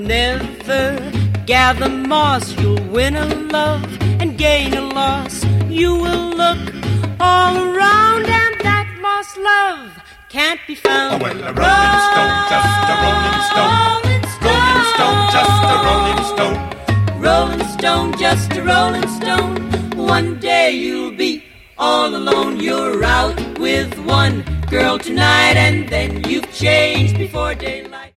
never gather moss. You'll win a love and gain a loss. You will look all around, and that moss love can't be found. Oh, well, a rolling stone, just a rolling stone. Rolling stone, just a rolling stone. Rolling stone, just a rolling stone. One day you'll be all alone. You're out with one girl tonight, and then you've changed before daylight.